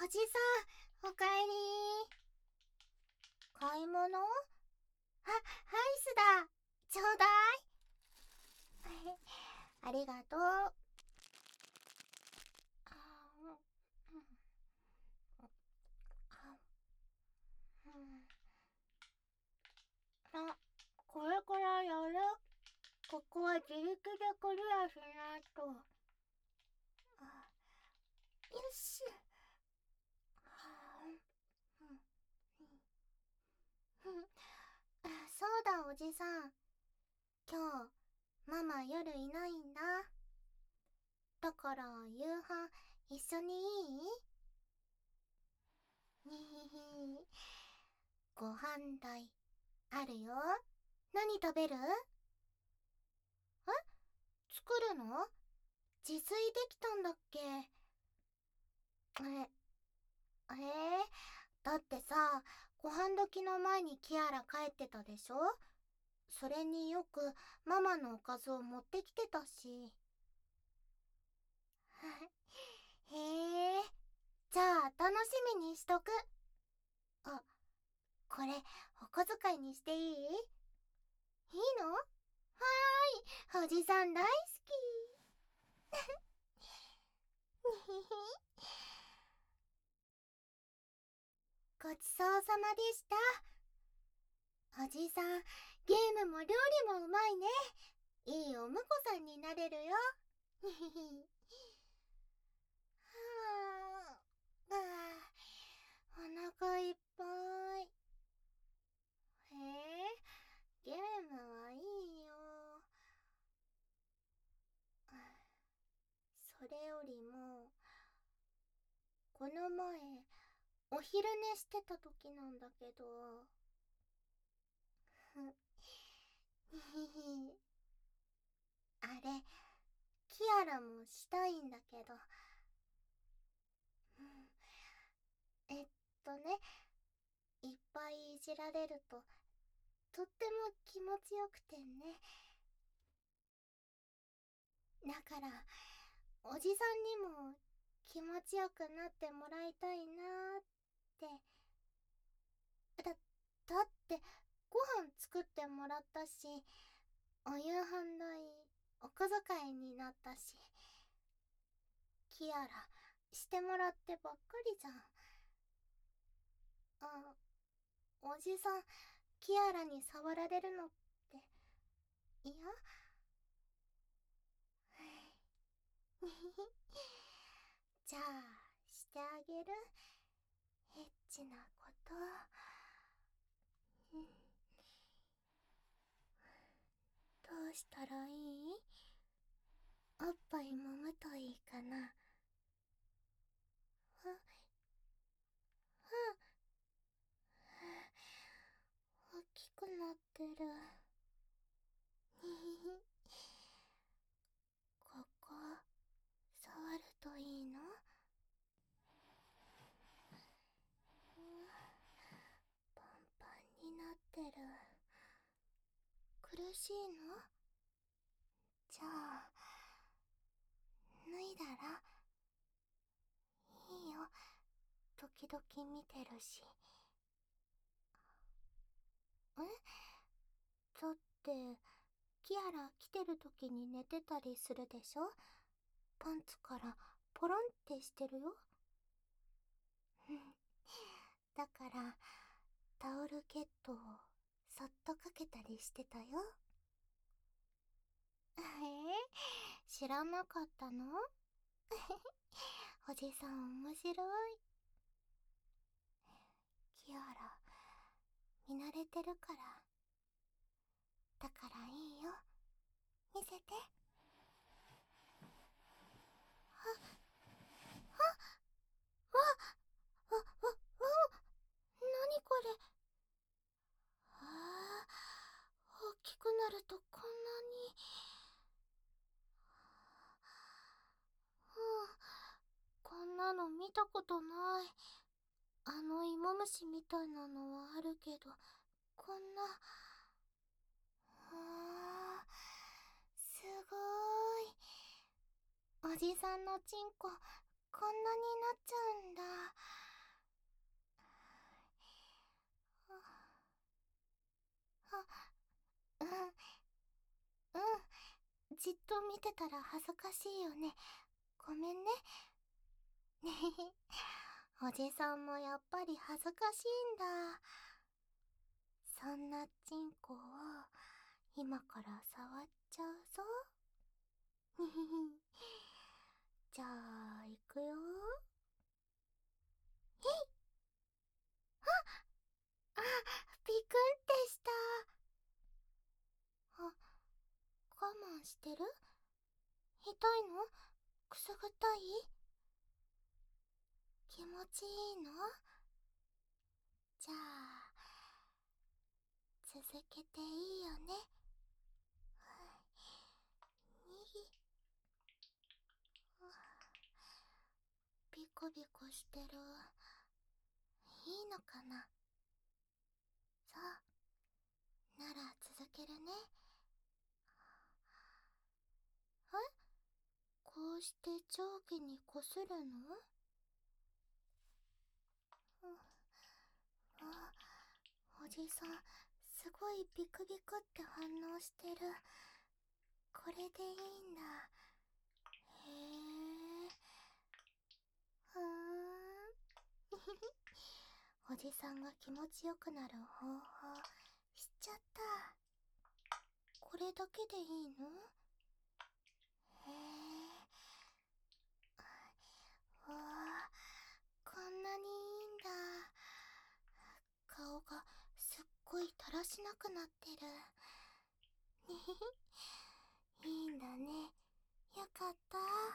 じさん、おかえり。買い物？ハイスだ。ちょうだい。ありがとう。あ、これからやる。ここは自力でクリアしないと。よし。そうだ、おじさん。今日、ママ夜いないんだ。だから、夕飯、一緒にいい？にひひ。ご飯代、あるよ。何食べる？作るの？自炊できたんだっけ？だってさ、ご飯時の前にキアラ帰ってたでしょ？それによくママのおかずを持ってきてたし。へえ、じゃあ楽しみにしとく。あ、これお小遣いにしていい？いいの？はーい、おじさん大好き。ごちそうさまでした。おじさん、ゲームも料理もうまいね。いいお婿さんになれるよ。はあ、お腹いっぱい。ゲームはいいよ。それよりも、この前、お昼寝してた時なんだけど。あれ、キアラもしたいんだけど。えっね、いっぱいいじられると、とっても気持ちよくてね。だから、おじさんにも気持ちよくなってもらいたいなーって。だってご飯作ってもらったし、お夕飯代お小遣いになったし、キアラしてもらってばっかりじゃん。おじさん、キアラに触られるのって嫌？じゃあしてあげる。エッチなこと。どうしたらいい？おっぱい揉むといいかな。あ、大きくなってる。ここ触るといいの？パンパンになってる。苦しいの？じゃあ脱いだら？いいよ、時々見てるし。だってキアラ来てる時に寝てたりするでしょ？パンツからポロンってしてるよ。だからタオルケットをそっとかけたりしてたよ。知らなかったの？おじさん面白い。キアラ見慣れてるから。だからいいよ、見せて。何これ？大きくなるとこんなに。こんなの見たことない。芋虫みたいなのはあるけど、こんな。すごーい。おじさんのチンコ、ここんなになっちゃうんだ。あ、うん、うん。じっと見てたら恥ずかしいよね。ごめんね。ねへへ。おじさんもやっぱり恥ずかしいんだ。そんなチンコを今から触っちゃうぞ。にひひ。じゃあ、いくよ。あ、ピクンってした。あ、我慢してる？痛いの？くすぐったい？気持ちいいの？じゃあ、続けていいよね。にぎ。ビコビコしてる。いいのかな？そう。なら続けるね。え？こうして上下にこするの？うん。あ、おじさん、すごいビクビクって反応してる。これでいいんだ。へえ。ふーん。おじさんが気持ちよくなる方法知っちゃった。これだけでいいの？へえ。わあ、こんなにいいんだ。顔がすっごいだらしなくなってる。にひひ。いいんだね。よかった。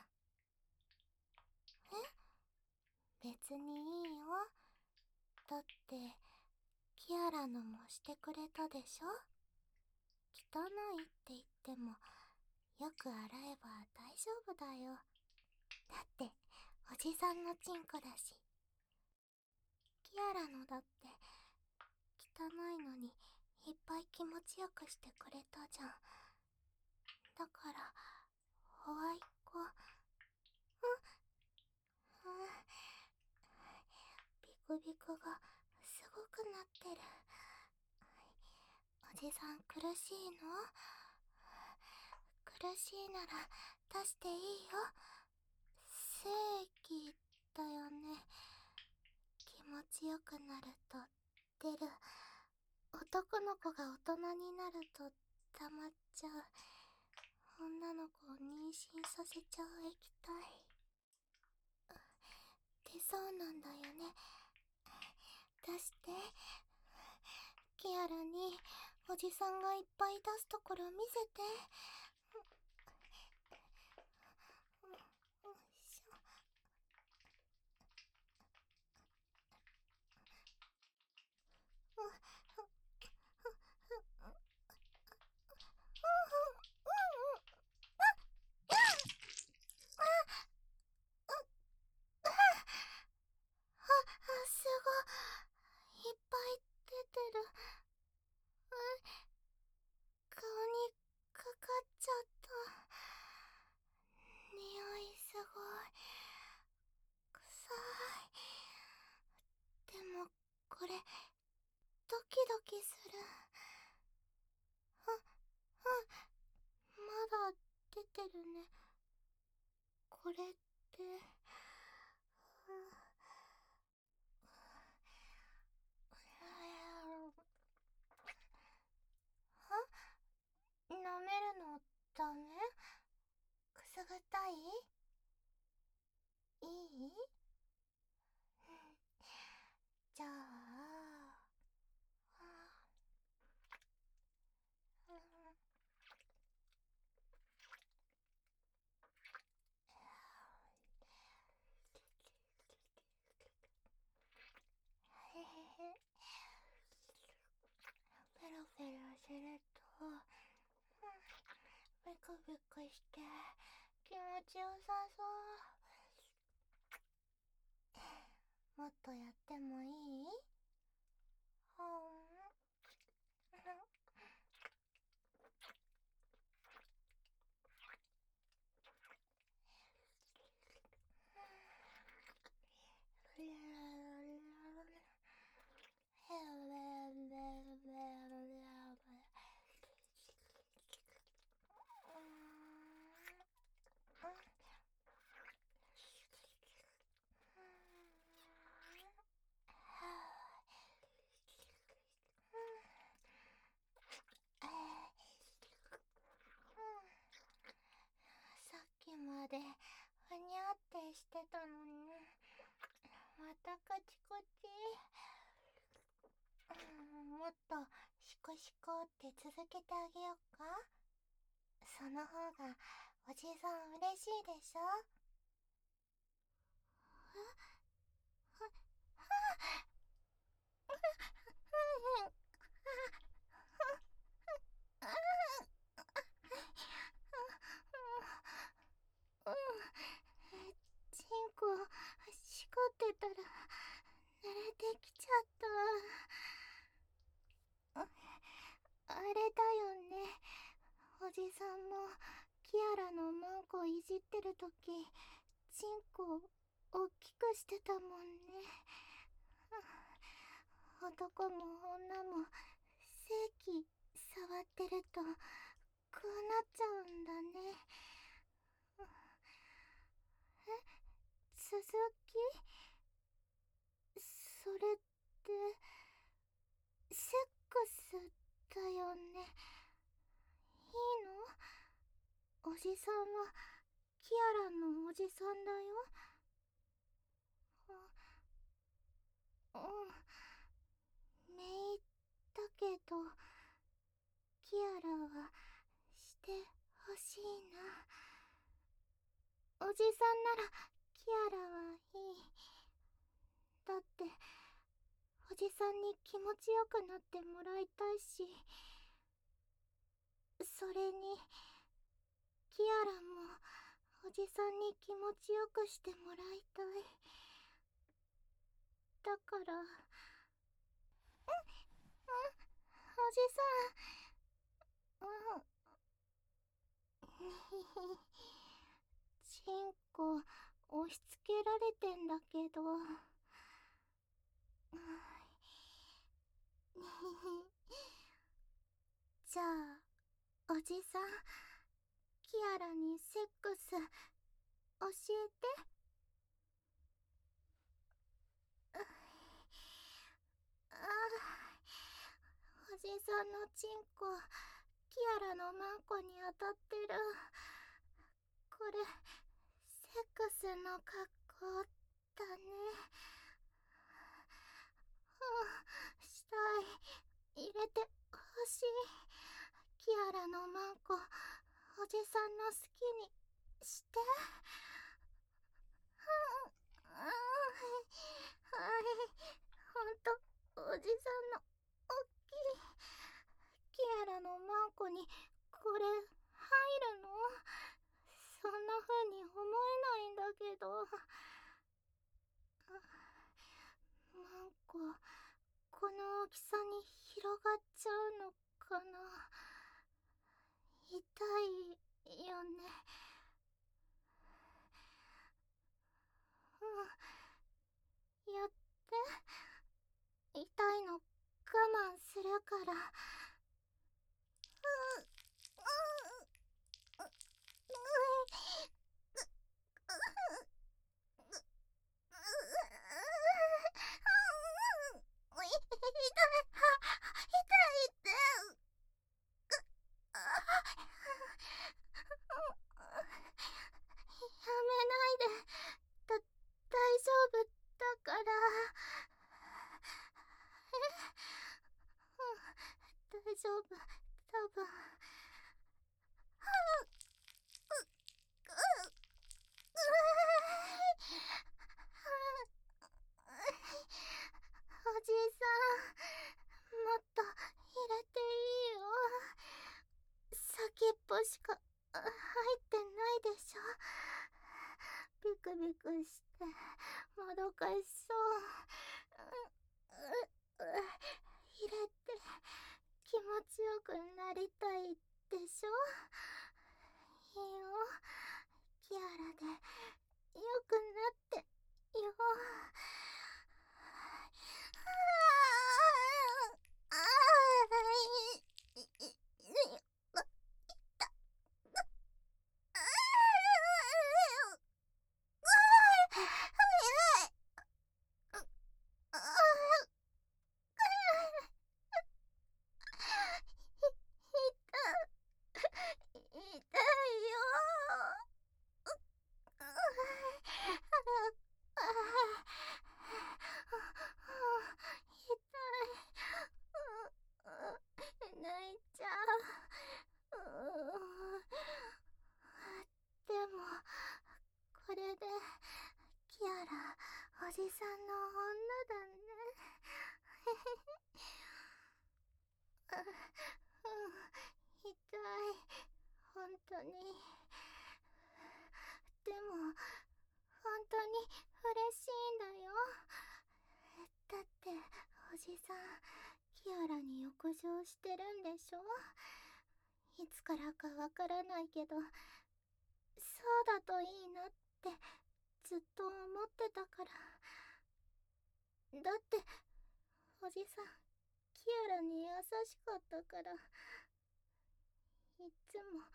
別にいいよ。だって、キアラのもしてくれたでしょ？汚いって言っても、よく洗えば大丈夫だよ。だって、おじさんのチンコだし。キアラのだって、汚いのに、いっぱい気持ちよくしてくれたじゃん。だから、ホワイコ、ビクビクがすごくなってる。おじさん苦しいの？苦しいなら出していいよ。正義だよね。気持ちよくなると出る。男の子が大人になると溜まっちゃう。女の子を妊娠させちゃう液体。出そうなんだよね。出して。キアラにおじさんがいっぱい出すところ見せて。よいしょ。すごい。いっぱい出てる。顔にかかっちゃった。匂いすごい。臭い。でも、これ、ドキドキする。まだ出てるね。これって、舐めるのダメ？くすぐったい？いい？じゃあ、うん、へへへ。ペロペロすると、ビクビクして気持ちよさそう。もっとやってもいい？ほん。 でふにゃってしてたのに、またカチコチ。もっとシコシコって続けてあげよっか。その方がおじさん嬉しいでしょ。チンコしこってたら濡れてきちゃった。あれだよね、おじさんもキアラのマンコいじってるときチンコおっきくしてたもんね。男も女も性器触ってるとこうなっちゃうんだね。続き、それってセックスだよね。いいの？おじさんはキアラのおじさんだよ。めいだけどキアラはしてほしいな。おじさんならキアラはいい。だっておじさんに気持ちよくなってもらいたいし、それにキアラもおじさんに気持ちよくしてもらいたい。だからおじさん、チンコ押し付けられてんだけど。じゃあおじさん、キアラにセックス教えて。おじさんのチンコキアラのマンコに当たってる。これセックスの格好だね。したい、入れてほしい。キアラのマンコおじさんの好きにして。はい、ほんとおじさんのおっきいキアラのマンコにこれ入るの？そんな風に思えないんだけど。マンコこの大きさに広がっちゃうのかな。痛いよね。やって。痛いの我慢するから。大丈夫だから。大丈夫、多分。おじさん、もっと入れていいよ。先っぽしか入ってないでしょ。ビクビクしてもどかしそう。入れて気持ちよくなりたいでしょ。いいよ、キアラでよくなってよ。痛いよ。 に。でも本当に嬉しいんだよ。だっておじさんキアラに浴場してるんでしょ。いつからかわからないけど、そうだといいなってずっと思ってたから。だっておじさんキアラに優しかったから。いつも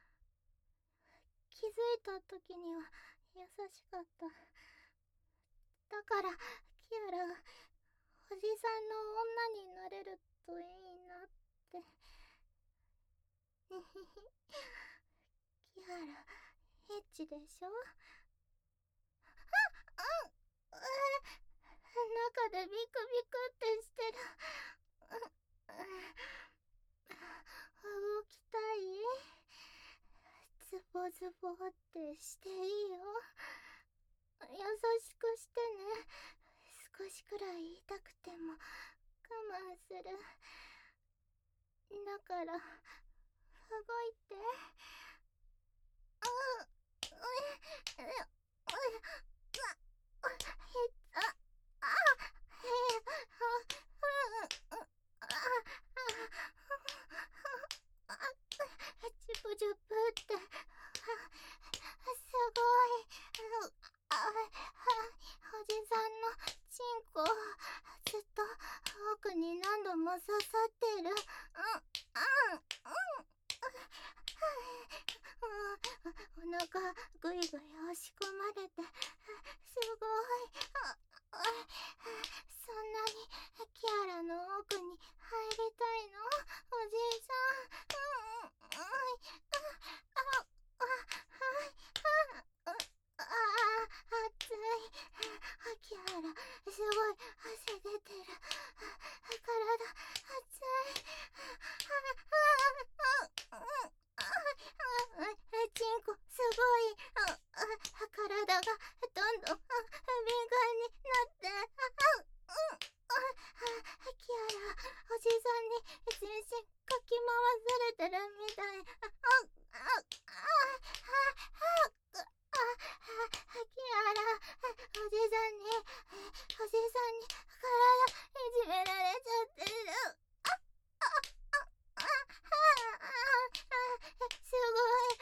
気づいた時には優しかった。だからキアラがおじさんの女になれるといいなって。キアラエッチでしょ。中でビクビクってしてる。動きたい？ズボズボってしていいよ。優しくしてね。少しくらい痛くても我慢する。だから動いて。ジュプジュプってすごい。おじさんのチンコずっと奥に何度も刺さってる。お腹ぐいぐい押し込まれてすごい。そんなにキアラの奥に入りたいの？おじいさん。熱い。キアラすごい汗出てる。体熱い。チンコすごい。体がどんどん敏感になって。キアラおじさんに全身かき回されてるみたい。キアラおじさんに体いじめられちゃってる。すごい。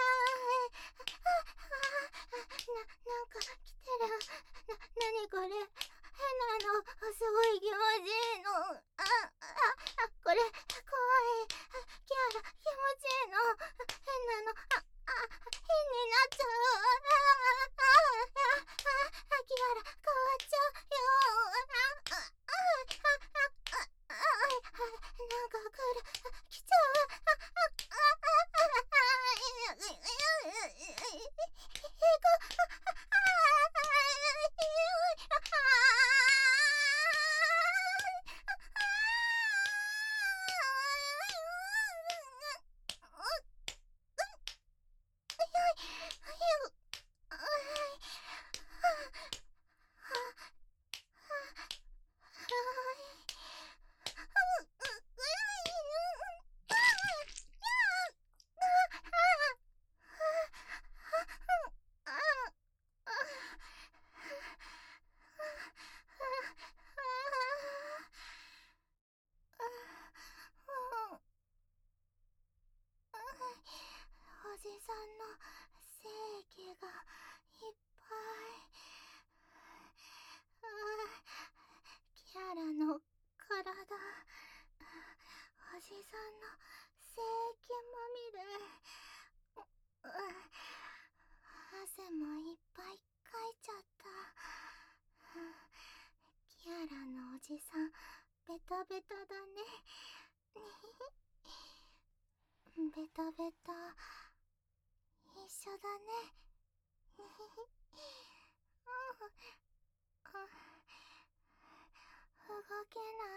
なんか来てる。なにこれ。変なの。すごい気持ちいいの。これ怖い。キアラ気持ちいいの。変なの。変になっちゃう。キアラ変わっちゃうよ。なんか来ちゃう。おじさんの精液がいっぱい。キアラの体、おじさんの精液まみれ。汗もいっぱいかいちゃった。キアラのおじさんベタベタだね。ベタベタ一緒だね。動けな